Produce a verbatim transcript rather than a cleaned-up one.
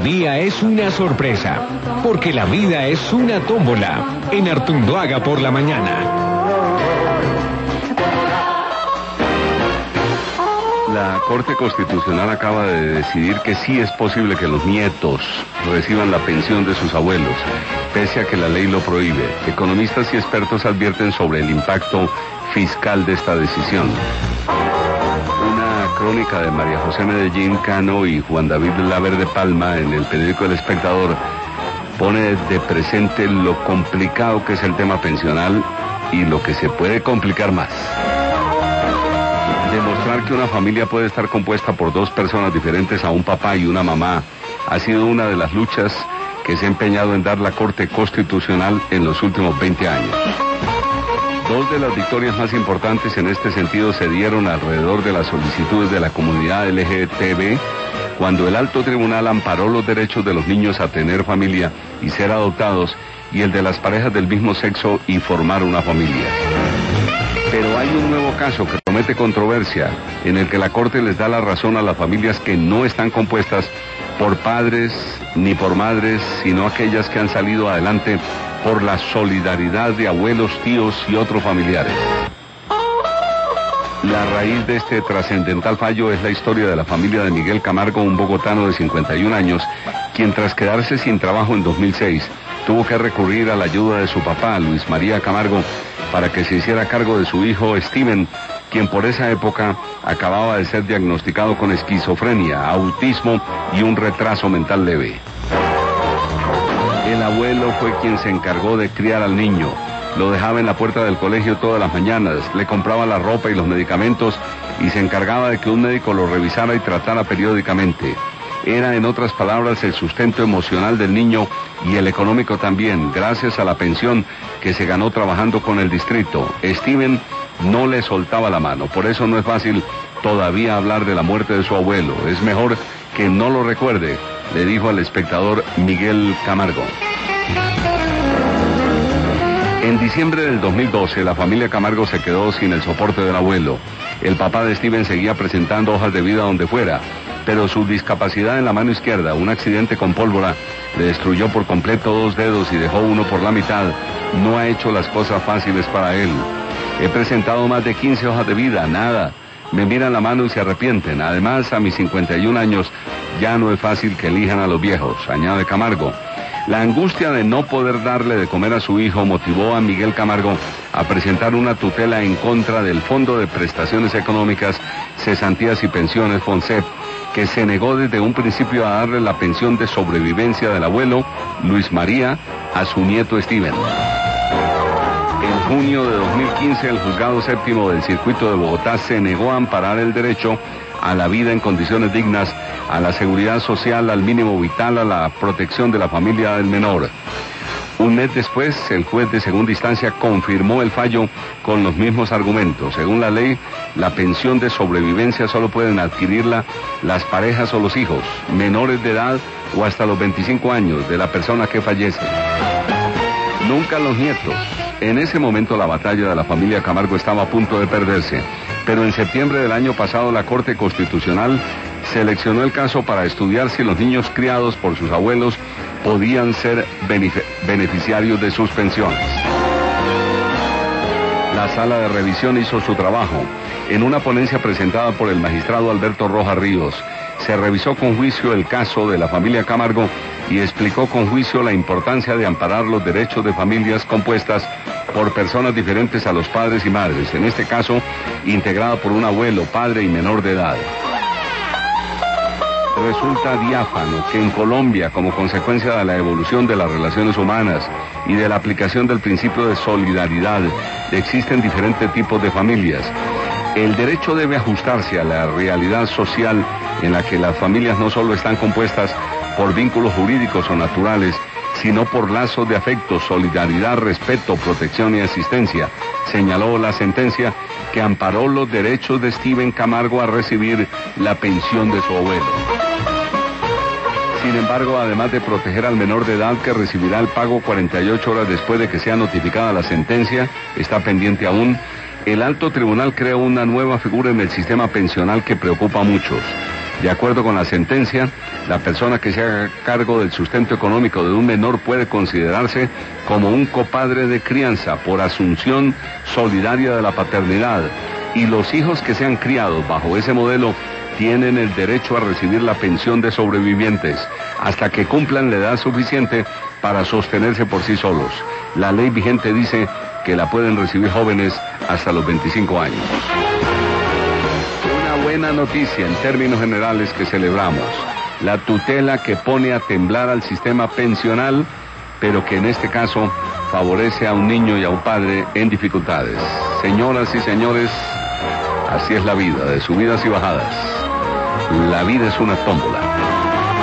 día es una sorpresa, porque la vida es una tómbola, en Artunduaga por la mañana. La Corte Constitucional acaba de decidir que sí es posible que los nietos reciban la pensión de sus abuelos, pese a que la ley lo prohíbe. Economistas y expertos advierten sobre el impacto fiscal de esta decisión. Una crónica de María José Medellín Cano y Juan David Laverde Palma en el periódico El Espectador pone de presente lo complicado que es el tema pensional y lo que se puede complicar más. Demostrar que una familia puede estar compuesta por dos personas diferentes a un papá y una mamá ha sido una de las luchas que se ha empeñado en dar la Corte Constitucional en los últimos veinte años. Dos de las victorias más importantes en este sentido se dieron alrededor de las solicitudes de la comunidad L G B T, cuando el Alto Tribunal amparó los derechos de los niños a tener familia y ser adoptados, y el de las parejas del mismo sexo y formar una familia. Pero hay un nuevo caso que promete controversia, en el que la Corte les da la razón a las familias que no están compuestas por padres ni por madres, sino aquellas que han salido adelante por la solidaridad de abuelos, tíos y otros familiares. La raíz de este trascendental fallo es la historia de la familia de Miguel Camargo, un bogotano de cincuenta y un años, quien tras quedarse sin trabajo en dos mil seis, tuvo que recurrir a la ayuda de su papá, Luis María Camargo, para que se hiciera cargo de su hijo Steven, quien por esa época acababa de ser diagnosticado con esquizofrenia, autismo y un retraso mental leve. El abuelo fue quien se encargó de criar al niño. Lo dejaba en la puerta del colegio todas las mañanas, le compraba la ropa y los medicamentos y se encargaba de que un médico lo revisara y tratara periódicamente. Era, en otras palabras, el sustento emocional del niño y el económico también, gracias a la pensión que se ganó trabajando con el distrito. Steven no le soltaba la mano, por eso no es fácil todavía hablar de la muerte de su abuelo. Es mejor que no lo recuerde, le dijo al espectador Miguel Camargo. En diciembre del dos mil doce, la familia Camargo se quedó sin el soporte del abuelo. El papá de Steven seguía presentando hojas de vida donde fuera, pero su discapacidad en la mano izquierda, un accidente con pólvora, le destruyó por completo dos dedos y dejó uno por la mitad. No ha hecho las cosas fáciles para él. He presentado más de quince hojas de vida, nada. Me miran la mano y se arrepienten. Además, a mis cincuenta y un años, ya no es fácil que elijan a los viejos, añade Camargo. La angustia de no poder darle de comer a su hijo motivó a Miguel Camargo a presentar una tutela en contra del Fondo de Prestaciones Económicas, Cesantías y Pensiones, FONCEP, que se negó desde un principio a darle la pensión de sobrevivencia del abuelo, Luis María, a su nieto Steven. En junio de dos mil quince, el Juzgado Séptimo del Circuito de Bogotá se negó a amparar el derecho a la vida en condiciones dignas, a la seguridad social, al mínimo vital, a la protección de la familia del menor. Un mes después, el juez de segunda instancia confirmó el fallo con los mismos argumentos. Según la ley, la pensión de sobrevivencia solo pueden adquirirla las parejas o los hijos, menores de edad o hasta los veinticinco años de la persona que fallece. Nunca los nietos. En ese momento la batalla de la familia Camargo estaba a punto de perderse, pero en septiembre del año pasado la Corte Constitucional seleccionó el caso para estudiar si los niños criados por sus abuelos podían ser beneficiarios de sus pensiones. La sala de revisión hizo su trabajo. En una ponencia presentada por el magistrado Alberto Rojas Ríos, se revisó con juicio el caso de la familia Camargo y explicó con juicio la importancia de amparar los derechos de familias compuestas por personas diferentes a los padres y madres, en este caso integrada por un abuelo, padre y menor de edad. Resulta diáfano que en Colombia, como consecuencia de la evolución de las relaciones humanas y de la aplicación del principio de solidaridad, existen diferentes tipos de familias. El derecho debe ajustarse a la realidad social en la que las familias no solo están compuestas por vínculos jurídicos o naturales, sino por lazos de afecto, solidaridad, respeto, protección y asistencia, señaló la sentencia que amparó los derechos de Steven Camargo a recibir la pensión de su abuelo. Sin embargo, además de proteger al menor de edad que recibirá el pago cuarenta y ocho horas después de que sea notificada la sentencia, está pendiente aún, el Alto Tribunal creó una nueva figura en el sistema pensional que preocupa a muchos. De acuerdo con la sentencia, la persona que se haga cargo del sustento económico de un menor puede considerarse como un copadre de crianza por asunción solidaria de la paternidad, y los hijos que sean criados bajo ese modelo tienen el derecho a recibir la pensión de sobrevivientes hasta que cumplan la edad suficiente para sostenerse por sí solos. La ley vigente dice que la pueden recibir jóvenes hasta los veinticinco años. Una buena noticia en términos generales que celebramos: la tutela que pone a temblar al sistema pensional, pero que en este caso favorece a un niño y a un padre en dificultades. Señoras y señores, así es la vida, de subidas y bajadas. La vida es una tómbola.